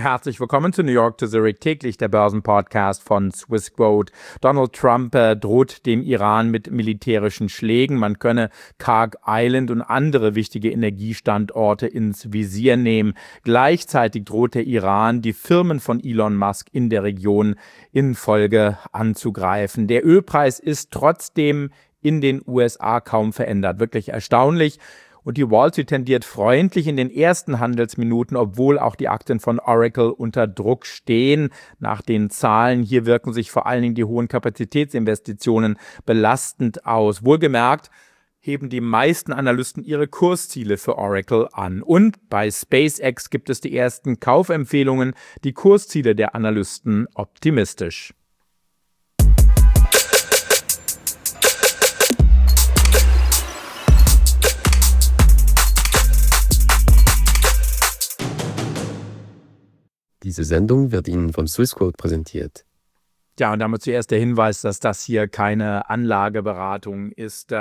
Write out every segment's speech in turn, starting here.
Herzlich willkommen zu New York to Zurich, täglich der Börsenpodcast von Swissquote. Donald Trump droht dem Iran mit militärischen Schlägen. Man könne Khark Island und andere wichtige Energiestandorte ins Visier nehmen. Gleichzeitig droht der Iran, die Firmen von Elon Musk in der Region in Folge anzugreifen. Der Ölpreis ist trotzdem in den USA kaum verändert. Wirklich erstaunlich. Und die Wall Street tendiert freundlich in den ersten Handelsminuten, obwohl auch die Aktien von Oracle unter Druck stehen. Nach den Zahlen hier wirken sich vor allen Dingen die hohen Kapazitätsinvestitionen belastend aus. Wohlgemerkt heben die meisten Analysten ihre Kursziele für Oracle an. Und bei SpaceX gibt es die ersten Kaufempfehlungen, die Kursziele der Analysten optimistisch. Diese Sendung wird Ihnen von Swissquote präsentiert. Ja, und damit zuerst der Hinweis, dass das hier keine Anlageberatung ist.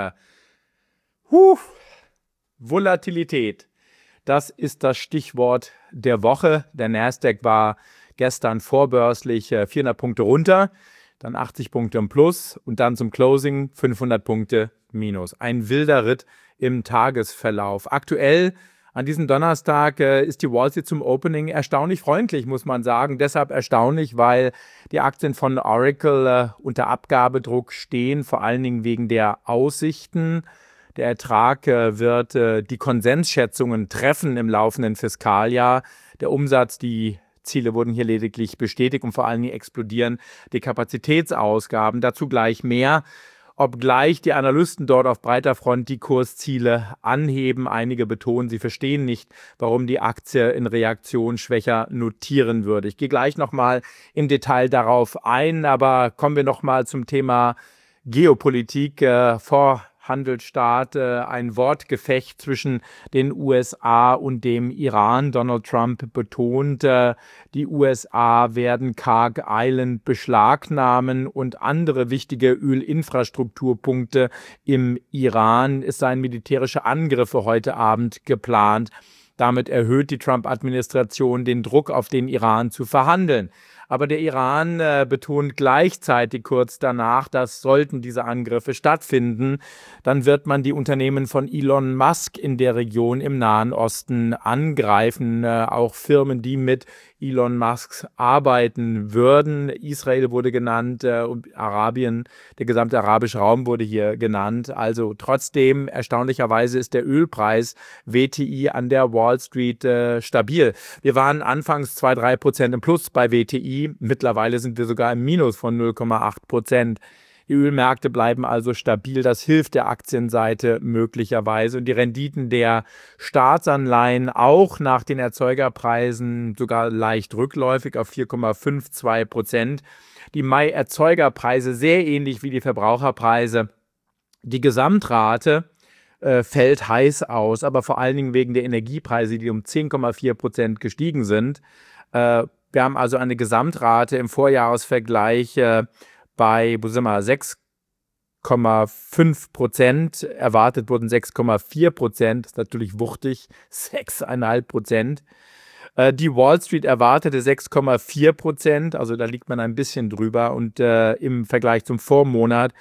Volatilität, das ist das Stichwort der Woche. Der Nasdaq war gestern vorbörslich 400 Punkte runter, dann 80 Punkte im Plus und dann zum Closing 500 Punkte minus. Ein wilder Ritt im Tagesverlauf. Aktuell an diesem Donnerstag ist die Wall Street zum Opening erstaunlich freundlich, muss man sagen. Deshalb erstaunlich, weil die Aktien von Oracle unter Abgabedruck stehen, vor allen Dingen wegen der Aussichten. Der Ertrag wird die Konsensschätzungen treffen im laufenden Fiskaljahr. Der Umsatz, die Ziele wurden hier lediglich bestätigt und vor allen Dingen explodieren die Kapazitätsausgaben. Dazu gleich mehr. Obgleich die Analysten dort auf breiter Front die Kursziele anheben. Einige betonen, sie verstehen nicht, warum die Aktie in Reaktion schwächer notieren würde. Ich gehe gleich nochmal im Detail darauf ein, aber kommen wir nochmal zum Thema Geopolitik. Vor Handelsstart ein Wortgefecht zwischen den USA und dem Iran. Donald Trump betont, die USA werden Khark Island beschlagnahmen und andere wichtige Ölinfrastrukturpunkte im Iran. Es seien militärische Angriffe heute Abend geplant. Damit erhöht die Trump-Administration den Druck auf den Iran zu verhandeln. Aber der Iran betont gleichzeitig kurz danach, dass sollten diese Angriffe stattfinden, dann wird man die Unternehmen von Elon Musk in der Region im Nahen Osten angreifen. Auch Firmen, die mit Elon Musk arbeiten würden. Israel wurde genannt und Arabien, der gesamte arabische Raum wurde hier genannt. Also trotzdem, erstaunlicherweise ist der Ölpreis WTI an der Wall Street stabil. Wir waren anfangs 2-3% im Plus bei WTI. Mittlerweile sind wir sogar im Minus von 0,8%. Die Ölmärkte bleiben also stabil. Das hilft der Aktienseite möglicherweise. Und die Renditen der Staatsanleihen auch nach den Erzeugerpreisen sogar leicht rückläufig auf 4,52%. Die Mai-Erzeugerpreise sehr ähnlich wie die Verbraucherpreise. Die Gesamtrate fällt heiß aus, aber vor allen Dingen wegen der Energiepreise, die um 10,4% gestiegen sind. Wir haben also eine Gesamtrate im Vorjahresvergleich bei 6,5%, erwartet wurden 6,4%, das ist natürlich wuchtig, 6,5%. Die Wall Street erwartete 6,4%, also da liegt man ein bisschen drüber und im Vergleich zum Vormonat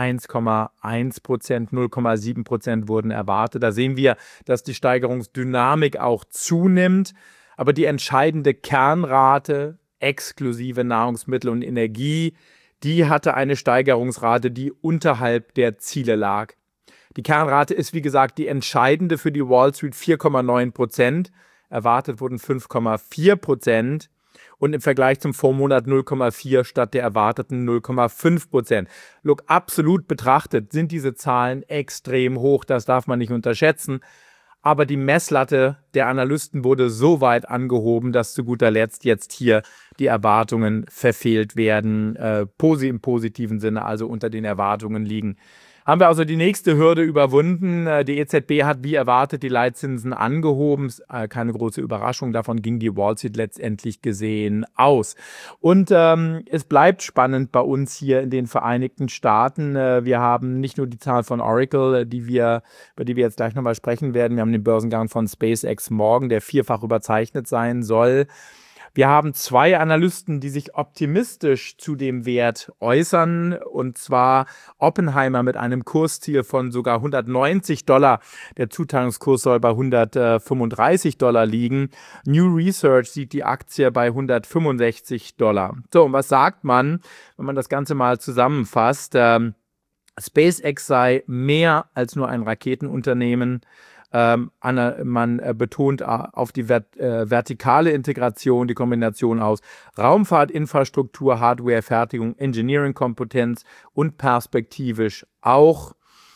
1,1%, 0,7% wurden erwartet. Da sehen wir, dass die Steigerungsdynamik auch zunimmt, aber die entscheidende Kernrate exklusive Nahrungsmittel und Energie, die hatte eine Steigerungsrate, die unterhalb der Ziele lag. Die Kernrate ist, wie gesagt, die entscheidende für die Wall Street, 4,9%. Erwartet wurden 5,4% und im Vergleich zum Vormonat 0,4 statt der erwarteten 0,5%. Look, absolut betrachtet sind diese Zahlen extrem hoch, das darf man nicht unterschätzen. Aber die Messlatte der Analysten wurde so weit angehoben, dass zu guter Letzt jetzt hier die Erwartungen verfehlt werden, im positiven Sinne, also unter den Erwartungen liegen. Haben wir also die nächste Hürde überwunden. Die EZB hat wie erwartet die Leitzinsen angehoben. Keine große Überraschung, davon ging die Wall Street letztendlich gesehen aus. Und es bleibt spannend bei uns hier in den Vereinigten Staaten. Wir haben nicht nur die Zahl von Oracle, über die wir jetzt gleich nochmal sprechen werden. Wir haben den Börsengang von SpaceX morgen, der vierfach überzeichnet sein soll. Wir haben zwei Analysten, die sich optimistisch zu dem Wert äußern, und zwar Oppenheimer mit einem Kursziel von sogar $190. Der Zuteilungskurs soll bei $135 liegen. New Research sieht die Aktie bei $165. So, und was sagt man, wenn man das Ganze mal zusammenfasst? SpaceX sei mehr als nur ein Raketenunternehmen. Man betont auf die vertikale Integration, die Kombination aus Raumfahrtinfrastruktur, Hardware, Fertigung, Engineering-Kompetenz und perspektivisch auch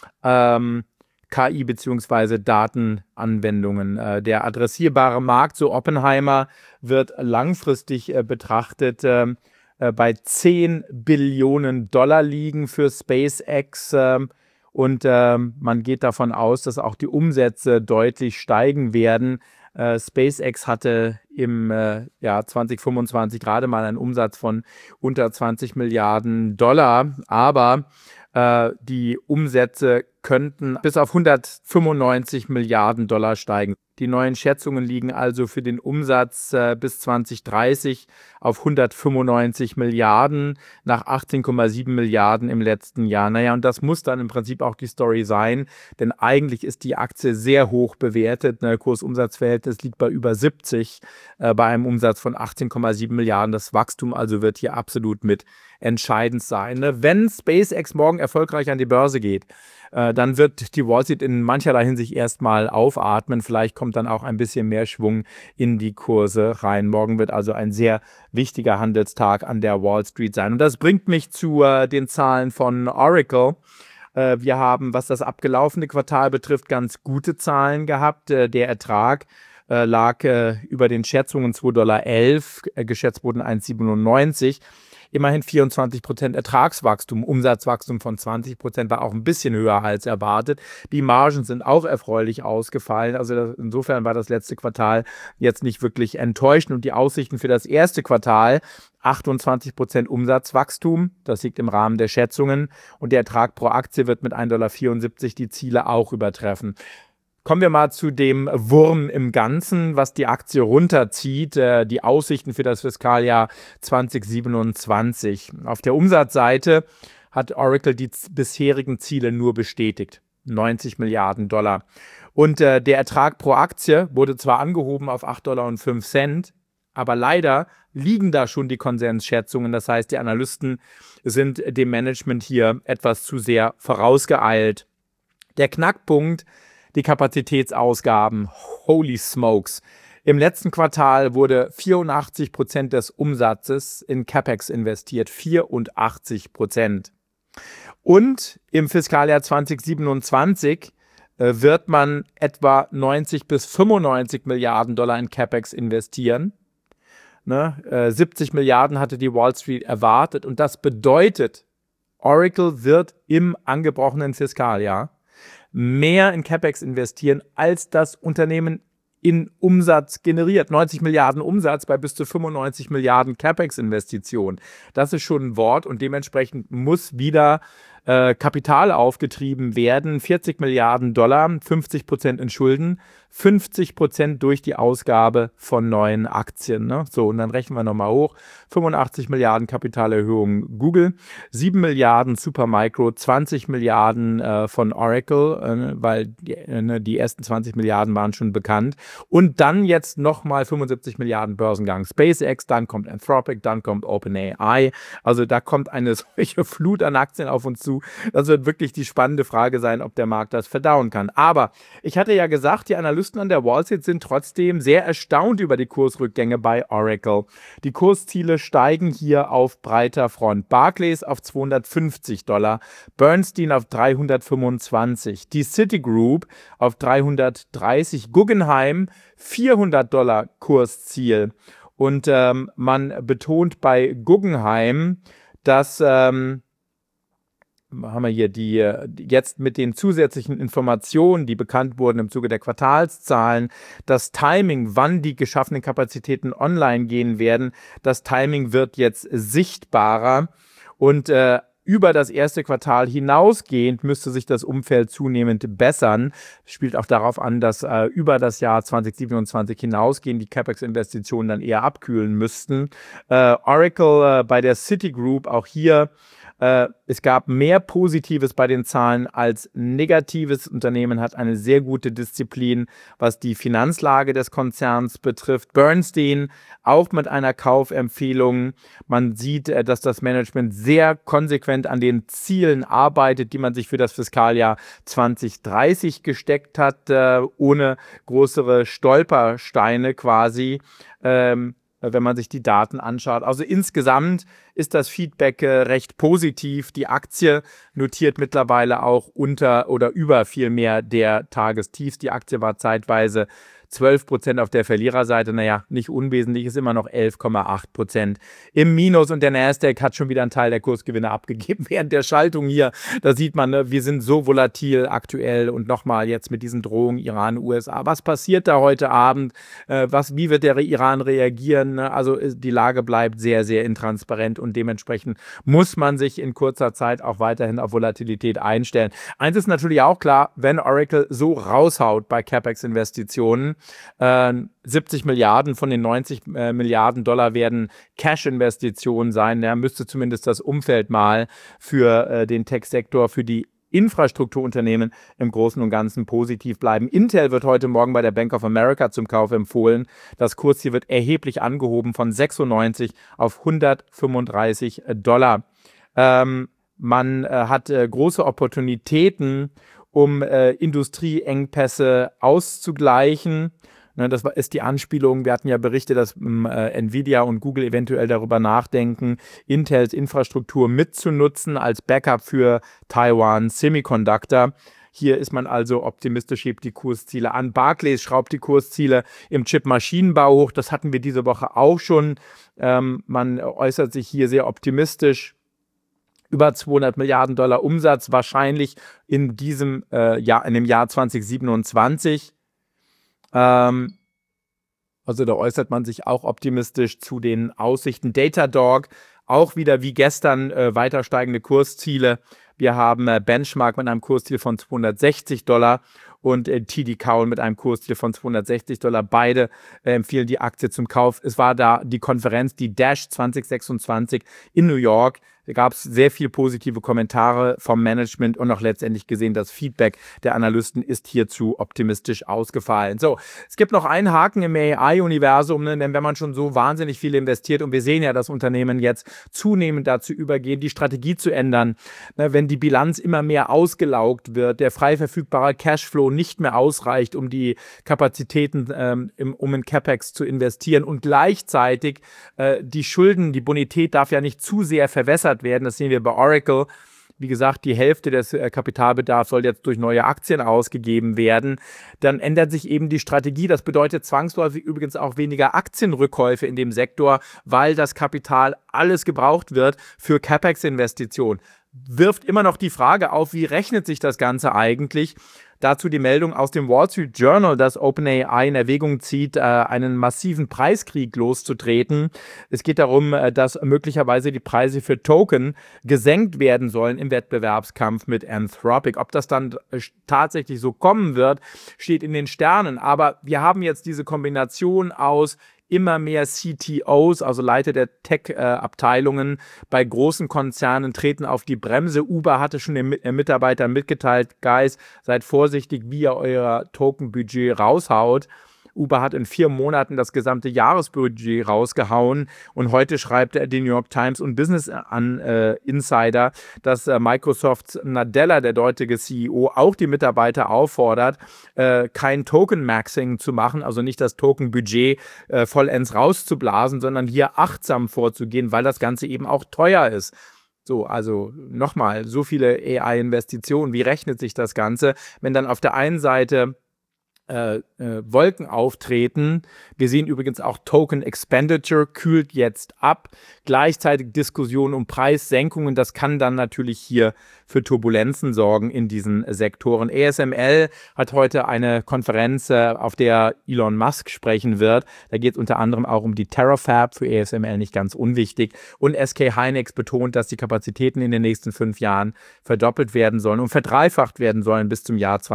KI bzw. Datenanwendungen. Der adressierbare Markt, so Oppenheimer, wird langfristig betrachtet bei $10 Billionen liegen für SpaceX. Und man geht davon aus, dass auch die Umsätze deutlich steigen werden. SpaceX hatte im Jahr 2025 gerade mal einen Umsatz von unter $20 Milliarden, aber die Umsätze könnten bis auf $195 Milliarden steigen. Die neuen Schätzungen liegen also für den Umsatz bis 2030 auf 195 Milliarden nach 18,7 Milliarden im letzten Jahr. Naja, und das muss dann im Prinzip auch die Story sein, denn eigentlich ist die Aktie sehr hoch bewertet. Kurs-Umsatz-Verhältnis liegt bei über 70, bei einem Umsatz von 18,7 Milliarden. Das Wachstum also wird hier absolut mit entscheidend sein. Wenn SpaceX morgen erfolgreich an die Börse geht, dann wird die Wall Street in mancherlei Hinsicht erstmal aufatmen. Vielleicht kommt dann auch ein bisschen mehr Schwung in die Kurse rein. Morgen wird also ein sehr wichtiger Handelstag an der Wall Street sein. Und das bringt mich zu den Zahlen von Oracle. Wir haben, was das abgelaufene Quartal betrifft, ganz gute Zahlen gehabt. Der Ertrag lag über den Schätzungen $2,11, geschätzt wurden 1,97. Immerhin 24% Ertragswachstum, Umsatzwachstum von 20% war auch ein bisschen höher als erwartet. Die Margen sind auch erfreulich ausgefallen. Also insofern war das letzte Quartal jetzt nicht wirklich enttäuschend. Und die Aussichten für das erste Quartal, 28% Umsatzwachstum, das liegt im Rahmen der Schätzungen. Und der Ertrag pro Aktie wird mit $1,74 die Ziele auch übertreffen. Kommen wir mal zu dem Wurm im Ganzen, was die Aktie runterzieht, die Aussichten für das Fiskaljahr 2027. Auf der Umsatzseite hat Oracle die bisherigen Ziele nur bestätigt, $90 Milliarden. Und der Ertrag pro Aktie wurde zwar angehoben auf $8,05, aber leider liegen da schon die Konsensschätzungen. Das heißt, die Analysten sind dem Management hier etwas zu sehr vorausgeeilt. Der Knackpunkt: die Kapazitätsausgaben, holy smokes. Im letzten Quartal wurde 84% des Umsatzes in CapEx investiert, 84%. Und im Fiskaljahr 2027 wird man etwa 90 bis 95 Milliarden Dollar in CapEx investieren. 70 Milliarden hatte die Wall Street erwartet. Und das bedeutet, Oracle wird im angebrochenen Fiskaljahr mehr in CapEx investieren, als das Unternehmen in Umsatz generiert. 90 Milliarden Umsatz bei bis zu 95 Milliarden CapEx-Investitionen. Das ist schon ein Wort, und dementsprechend muss wieder Kapital aufgetrieben werden. 40 Milliarden Dollar, 50% in Schulden, 50% durch die Ausgabe von neuen Aktien. So, und dann rechnen wir nochmal hoch. 85 Milliarden Kapitalerhöhung Google, 7 Milliarden Supermicro, 20 Milliarden von Oracle, weil die ersten 20 Milliarden waren schon bekannt. Und dann jetzt nochmal 75 Milliarden Börsengang SpaceX, dann kommt Anthropic, dann kommt OpenAI. Also da kommt eine solche Flut an Aktien auf uns zu. Das wird wirklich die spannende Frage sein, ob der Markt das verdauen kann. Aber ich hatte ja gesagt, die Analysten an der Wall Street sind trotzdem sehr erstaunt über die Kursrückgänge bei Oracle. Die Kursziele steigen hier auf breiter Front. Barclays auf $250, Bernstein auf 325, die Citigroup auf 330, Guggenheim $400 Kursziel. Und man betont bei Guggenheim, dass haben wir hier jetzt mit den zusätzlichen Informationen, die bekannt wurden im Zuge der Quartalszahlen, das Timing, wann die geschaffenen Kapazitäten online gehen werden, das Timing wird jetzt sichtbarer. Und über das erste Quartal hinausgehend müsste sich das Umfeld zunehmend bessern. Spielt auch darauf an, dass über das Jahr 2027 hinausgehend die CapEx-Investitionen dann eher abkühlen müssten. Oracle bei der Citigroup, auch hier es gab mehr Positives bei den Zahlen als Negatives. Das Unternehmen hat eine sehr gute Disziplin, was die Finanzlage des Konzerns betrifft. Bernstein auch mit einer Kaufempfehlung. Man sieht, dass das Management sehr konsequent an den Zielen arbeitet, die man sich für das Fiskaljahr 2030 gesteckt hat, ohne größere Stolpersteine quasi. Wenn man sich die Daten anschaut. Also insgesamt ist das Feedback recht positiv. Die Aktie notiert mittlerweile auch unter oder über vielmehr der Tagestiefs. Die Aktie war zeitweise 12% auf der Verliererseite, naja, nicht unwesentlich, ist immer noch 11,8% im Minus und der Nasdaq hat schon wieder einen Teil der Kursgewinne abgegeben während der Schaltung hier. Da sieht man, ne, wir sind so volatil aktuell und nochmal jetzt mit diesen Drohungen Iran, USA. Was passiert da heute Abend? Wie wird der Iran reagieren? Also die Lage bleibt sehr, sehr intransparent und dementsprechend muss man sich in kurzer Zeit auch weiterhin auf Volatilität einstellen. Eins ist natürlich auch klar, wenn Oracle so raushaut bei CapEx-Investitionen, 70 Milliarden von den 90 Milliarden Dollar werden Cash-Investitionen sein. Da müsste zumindest das Umfeld mal für den Tech-Sektor, für die Infrastrukturunternehmen im Großen und Ganzen positiv bleiben. Intel wird heute Morgen bei der Bank of America zum Kauf empfohlen. Das Kursziel wird erheblich angehoben von 96 auf 135 Dollar. Man hat große Opportunitäten, um Industrieengpässe auszugleichen. Das ist die Anspielung. Wir hatten ja Berichte, dass Nvidia und Google eventuell darüber nachdenken, Intels Infrastruktur mitzunutzen als Backup für Taiwan Semiconductor. Hier ist man also optimistisch, hebt die Kursziele an. Barclays schraubt die Kursziele im Chip-Maschinenbau hoch. Das hatten wir diese Woche auch schon. Man äußert sich hier sehr optimistisch. Über 200 Milliarden Dollar Umsatz, wahrscheinlich in diesem Jahr, in dem Jahr 2027. Also da äußert man sich auch optimistisch zu den Aussichten. Datadog, auch wieder wie gestern weiter steigende Kursziele. Wir haben Benchmark mit einem Kursziel von 260 Dollar und TD Cowen mit einem Kursziel von 260 Dollar. Beide empfehlen die Aktie zum Kauf. Es war da die Konferenz, die Dash 2026 in New York. Da gab es sehr viele positive Kommentare vom Management und auch letztendlich gesehen, das Feedback der Analysten ist hierzu optimistisch ausgefallen. So, es gibt noch einen Haken im AI-Universum, denn wenn man schon so wahnsinnig viel investiert und wir sehen ja, dass Unternehmen jetzt zunehmend dazu übergehen, die Strategie zu ändern, wenn die Bilanz immer mehr ausgelaugt wird, der frei verfügbare Cashflow nicht mehr ausreicht, um die Kapazitäten, um in CapEx zu investieren und gleichzeitig die Schulden, die Bonität darf ja nicht zu sehr verwässert werden. Das sehen wir bei Oracle. Wie gesagt, die Hälfte des Kapitalbedarfs soll jetzt durch neue Aktien ausgegeben werden. Dann ändert sich eben die Strategie. Das bedeutet zwangsläufig übrigens auch weniger Aktienrückkäufe in dem Sektor, weil das Kapital alles gebraucht wird für CapEx-Investitionen. Wirft immer noch die Frage auf, wie rechnet sich das Ganze eigentlich? Dazu die Meldung aus dem Wall Street Journal, dass OpenAI in Erwägung zieht, einen massiven Preiskrieg loszutreten. Es geht darum, dass möglicherweise die Preise für Token gesenkt werden sollen im Wettbewerbskampf mit Anthropic. Ob das dann tatsächlich so kommen wird, steht in den Sternen. Aber wir haben jetzt diese Kombination aus immer mehr CTOs, also Leiter der Tech-Abteilungen bei großen Konzernen treten auf die Bremse. Uber hatte schon den Mitarbeitern mitgeteilt, Guys, seid vorsichtig, wie ihr euer Token-Budget raushaut. Uber hat in 4 Monaten das gesamte Jahresbudget rausgehauen und heute schreibt die New York Times und Business Insider, dass Microsofts Nadella, der dortige CEO, auch die Mitarbeiter auffordert, kein Token-Maxing zu machen, also nicht das Token-Budget vollends rauszublasen, sondern hier achtsam vorzugehen, weil das Ganze eben auch teuer ist. So, also nochmal, so viele AI-Investitionen, wie rechnet sich das Ganze, wenn dann auf der einen Seite Wolken auftreten. Wir sehen übrigens auch Token Expenditure kühlt jetzt ab. Gleichzeitig Diskussionen um Preissenkungen. Das kann dann natürlich hier für Turbulenzen sorgen in diesen Sektoren. ASML hat heute eine Konferenz, auf der Elon Musk sprechen wird. Da geht es unter anderem auch um die Terafab, für ASML nicht ganz unwichtig. Und SK Hynix betont, dass die Kapazitäten in den nächsten 5 Jahren verdoppelt werden sollen und verdreifacht werden sollen bis zum Jahr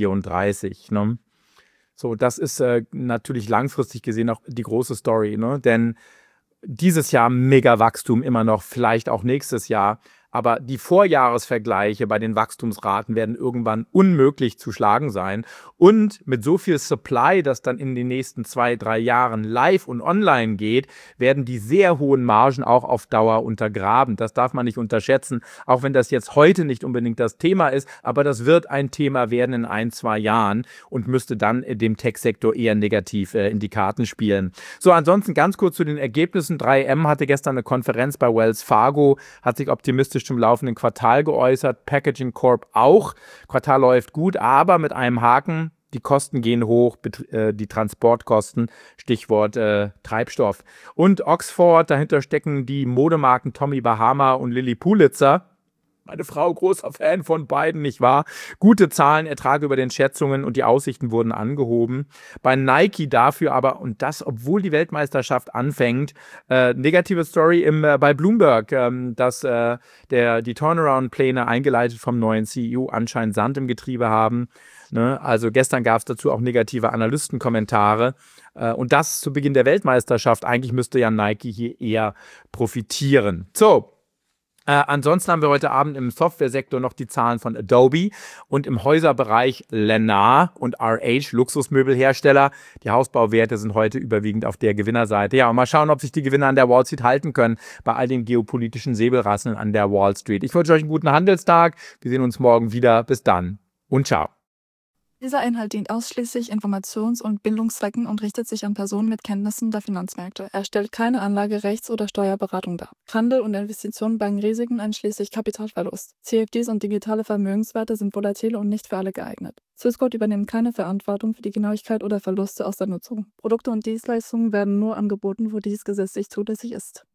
2034. Ne? So, das ist natürlich langfristig gesehen auch die große Story, ne? Denn dieses Jahr mega Wachstum immer noch, vielleicht auch nächstes Jahr. Aber die Vorjahresvergleiche bei den Wachstumsraten werden irgendwann unmöglich zu schlagen sein. Und mit so viel Supply, das dann in den nächsten 2, 3 Jahren live und online geht, werden die sehr hohen Margen auch auf Dauer untergraben. Das darf man nicht unterschätzen, auch wenn das jetzt heute nicht unbedingt das Thema ist. Aber das wird ein Thema werden in 1, 2 Jahren und müsste dann dem Tech-Sektor eher negativ in die Karten spielen. So, ansonsten ganz kurz zu den Ergebnissen. 3M hatte gestern eine Konferenz bei Wells Fargo, hat sich optimistisch zum laufenden Quartal geäußert, Packaging Corp auch. Quartal läuft gut, aber mit einem Haken. Die Kosten gehen hoch, die Transportkosten, Stichwort Treibstoff. Und Oxford, dahinter stecken die Modemarken Tommy Bahama und Lilly Pulitzer. Meine Frau, großer Fan von beiden, nicht wahr? Gute Zahlen, Ertrag über den Schätzungen und die Aussichten wurden angehoben. Bei Nike dafür aber, und das, obwohl die Weltmeisterschaft anfängt, negative Story bei Bloomberg, dass die Turnaround-Pläne eingeleitet vom neuen CEO anscheinend Sand im Getriebe haben. Ne? Also gestern gab es dazu auch negative Analystenkommentare. Und das zu Beginn der Weltmeisterschaft. Eigentlich müsste ja Nike hier eher profitieren. So. Ansonsten haben wir heute Abend im Softwaresektor noch die Zahlen von Adobe und im Häuserbereich Lennar und RH, Luxusmöbelhersteller. Die Hausbauwerte sind heute überwiegend auf der Gewinnerseite. Ja, und mal schauen, ob sich die Gewinner an der Wall Street halten können bei all den geopolitischen Säbelrasseln an der Wall Street. Ich wünsche euch einen guten Handelstag. Wir sehen uns morgen wieder. Bis dann und ciao. Dieser Inhalt dient ausschließlich Informations- und Bildungszwecken und richtet sich an Personen mit Kenntnissen der Finanzmärkte. Er stellt keine Anlage-, Rechts- oder Steuerberatung dar. Handel und Investitionen bergen Risiken einschließlich Kapitalverlust. CFDs und digitale Vermögenswerte sind volatil und nicht für alle geeignet. Swissquote übernimmt keine Verantwortung für die Genauigkeit oder Verluste aus der Nutzung. Produkte und Dienstleistungen werden nur angeboten, wo dies gesetzlich zulässig ist.